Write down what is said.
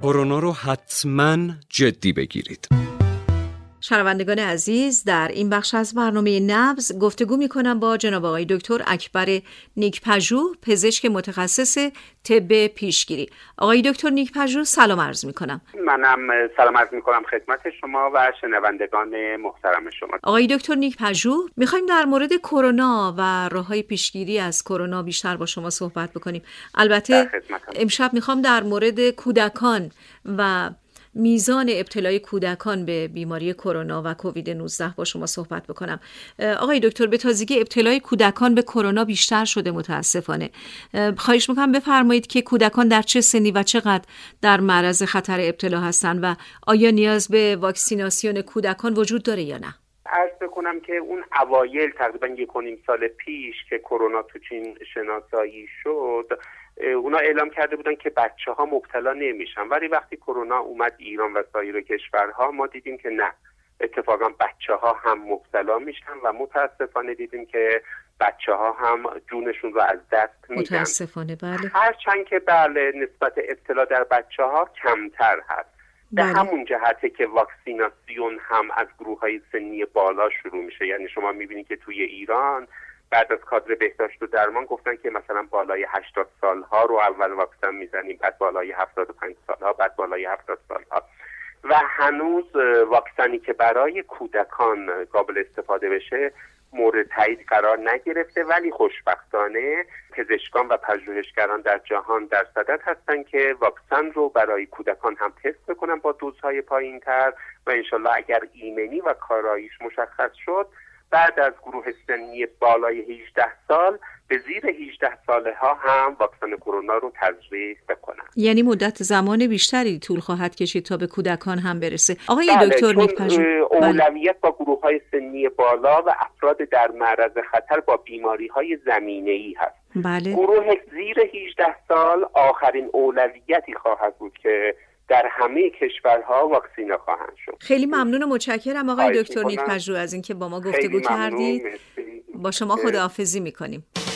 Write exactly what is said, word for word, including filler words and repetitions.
کرونا رو حتما جدی بگیرید. شنوندگان عزیز، در این بخش از برنامه نبض گفتگو می‌کنم با جناب آقای دکتر اکبر نیک‌پژوه، پزشک متخصص طب پیشگیری. آقای دکتر نیک‌پژوه، سلام عرض می‌کنم. منم سلام عرض می‌کنم خدمت شما و شنوندگان محترم شما. آقای دکتر نیک‌پژوه، می‌خوایم در مورد کرونا و راه‌های پیشگیری از کرونا بیشتر با شما صحبت بکنیم. البته امشب می‌خوام در مورد کودکان و میزان ابتلای کودکان به بیماری کرونا و کووید نوزده با شما صحبت بکنم. آقای دکتر، به تازگی ابتلای کودکان به کرونا بیشتر شده متاسفانه. خواهش میکنم بفرمایید که کودکان در چه سنی و چقدر در معرض خطر ابتلا هستند و آیا نیاز به واکسیناسیون کودکان وجود داره یا نه؟ عرض بکنم که اون اوایل تقریبا یک و نیم سال پیش که کرونا تو چین شناسایی شد، اونا اعلام کرده بودن که بچه ها مبتلا نمیشن، ولی وقتی کرونا اومد ایران و سایر کشورها ما دیدیم که نه، اتفاقا بچه ها هم مبتلا میشن و متاسفانه دیدیم که بچه ها هم جونشون رو از دست میدن. متاسفانه بله. هرچند که بله نسبت ابتلا در بچه ها کمتر هست. به بله. همون جهته که واکسیناسیون هم از گروه های سنی بالا شروع میشه. یعنی شما میبینید که توی ایران بعد از کادر بهداشت و درمان گفتن که مثلا بالای هشتاد سالها رو اول واکسن میزنیم، بعد بالای هفتاد و پنج سالها، بعد بالای هفتاد سالها و هنوز واکسنی که برای کودکان قابل استفاده بشه مورد تایید قرار نگرفته، ولی خوشبختانه پزشکان و پژوهشگران در جهان در صدد هستن که واکسن رو برای کودکان هم تست بکنن با دوزهای پایین‌تر و انشالله اگر ایمنی و کاراییش مشخص شد بعد از گروه سنی بالای هجده سال به زیر هجده ساله ها هم واکسن کرونا رو تزریق بکنن. یعنی مدت زمان بیشتری طول خواهد کشید تا به کودکان هم برسه. آقای بله، دکتر نیک‌پژوه، اولویت با گروه های سنی بالا و افراد در معرض خطر با بیماری های زمینه‌ای هست. بله. گروه زیر هجده سال آخرین اولویتی خواهد بود که در همه کشورها واکسینه خواهند شد. خیلی ممنون و متشکرم آقای دکتر نیک‌پژوه از اینکه با ما گفتگو کردید. با شما خداحافظی می‌کنیم.